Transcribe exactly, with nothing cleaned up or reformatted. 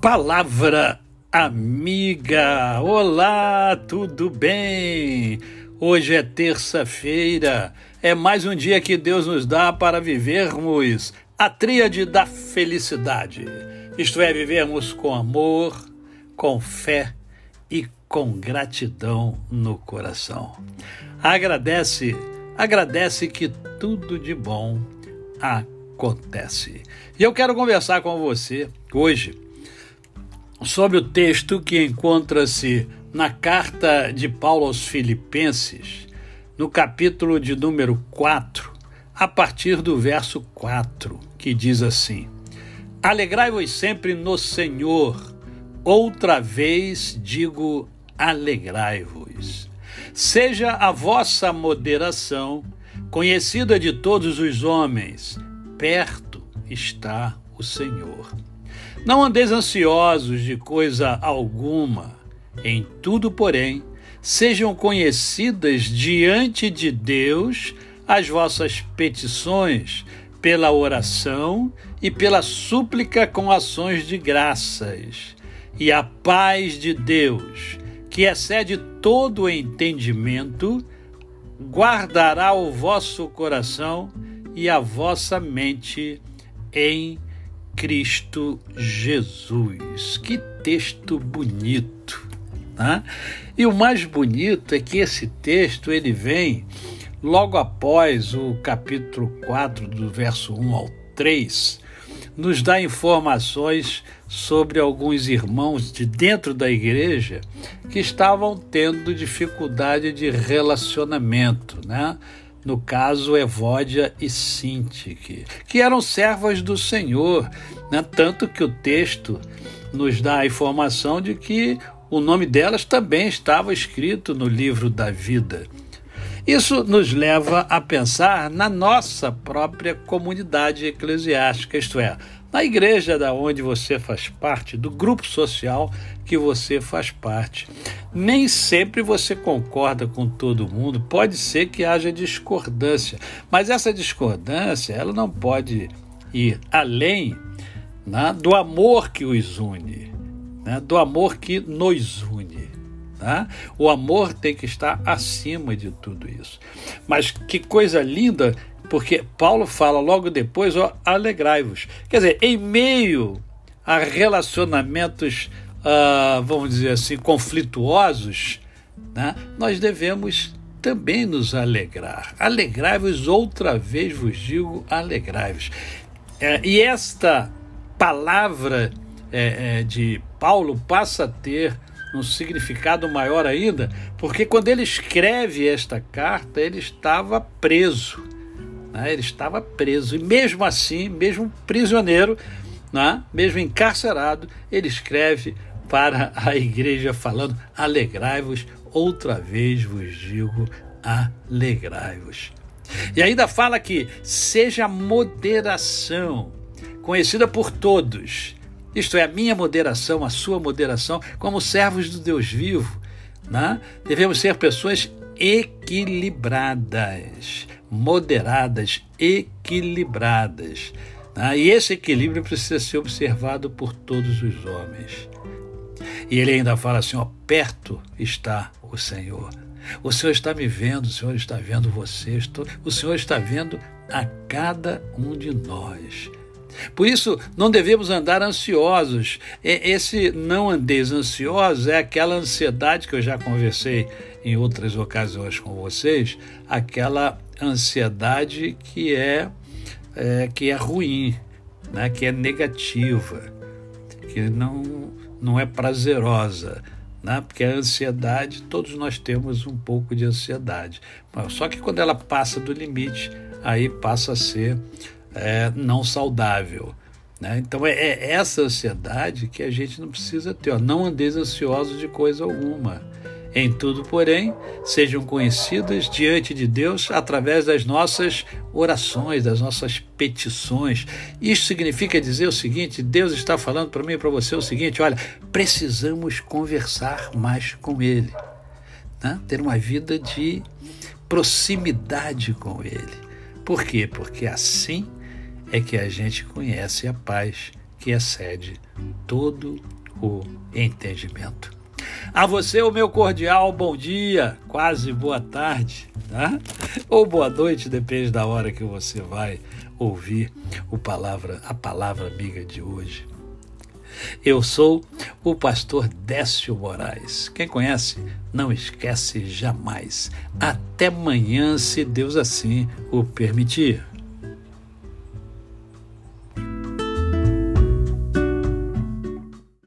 Palavra amiga, olá, tudo bem? Hoje é terça-feira, é mais um dia que Deus nos dá para vivermos a tríade da felicidade, isto é, vivermos com amor, com fé e com gratidão no coração. Agradece, agradece que tudo de bom acontece. E eu quero conversar com você hoje sobre o texto que encontra-se na carta de Paulo aos Filipenses, no capítulo de número quatro, a partir do verso quatro, que diz assim: Alegrai-vos sempre no Senhor, outra vez digo alegrai-vos. Seja a vossa moderação conhecida de todos os homens, perto está o Senhor. Não andeis ansiosos de coisa alguma, em tudo, porém, sejam conhecidas diante de Deus as vossas petições pela oração e pela súplica com ações de graças. E a paz de Deus, que excede todo o entendimento, guardará o vosso coração e a vossa mente em Cristo Jesus. Que texto bonito, né? E o mais bonito é que esse texto ele vem logo após o capítulo quatro, do verso um ao três, nos dá informações sobre alguns irmãos de dentro da igreja que estavam tendo dificuldade de relacionamento, né? No caso, Evódia e Sintique, que eram servas do Senhor, né? Tanto que o texto nos dá a informação de que o nome delas também estava escrito no livro da vida. Isso nos leva a pensar na nossa própria comunidade eclesiástica, isto é, na igreja da onde você faz parte, do grupo social que você faz parte. Nem sempre você concorda com todo mundo, pode ser que haja discordância, mas essa discordância ela não pode ir além, né, do amor que os une, né, do amor que nos une. Né? O amor tem que estar acima de tudo isso. Mas que coisa linda, porque Paulo fala logo depois, ó, alegrai-vos. Quer dizer, em meio a relacionamentos, ah, vamos dizer assim, conflituosos, né, nós devemos também nos alegrar. Alegrai-vos, outra vez vos digo, alegrai-vos. É, e esta palavra é, é, de Paulo passa a ter um significado maior ainda, porque quando ele escreve esta carta, ele estava preso. Né? Ele estava preso, e mesmo assim, mesmo prisioneiro, né? Mesmo encarcerado, ele escreve para a igreja falando: alegrai-vos, outra vez vos digo, alegrai-vos. E ainda fala que seja moderação, conhecida por todos, isto é, a minha moderação, a sua moderação, como servos do Deus vivo, né? Devemos ser pessoas equilibradas, moderadas, equilibradas. Né? E esse equilíbrio precisa ser observado por todos os homens. E ele ainda fala assim, ó, perto está o Senhor. O Senhor está me vendo, o Senhor está vendo você, estou, o Senhor está vendo a cada um de nós. Por isso, não devemos andar ansiosos. Esse não andeis ansiosos é aquela ansiedade que eu já conversei em outras ocasiões com vocês, aquela ansiedade que é, é, que é ruim, né? Que é negativa, que não, não é prazerosa. Né? Porque a ansiedade, todos nós temos um pouco de ansiedade. Só que quando ela passa do limite, aí passa a ser É, não saudável, né? Então é, é essa ansiedade que a gente não precisa ter, ó. Não andeis ansiosos de coisa alguma. Em tudo, porém, sejam conhecidas diante de Deus através das nossas orações, das nossas petições. Isso significa dizer o seguinte: Deus está falando para mim e para você o seguinte: olha, precisamos conversar mais com Ele, né? Ter uma vida de proximidade com Ele. Por quê? Porque assim é que a gente conhece a paz que excede todo o entendimento. A você o meu cordial bom dia, quase boa tarde, tá? Ou boa noite, depende da hora que você vai ouvir o palavra, a palavra amiga de hoje. Eu sou o pastor Décio Moraes. Quem conhece, não esquece jamais. Até amanhã, se Deus assim o permitir.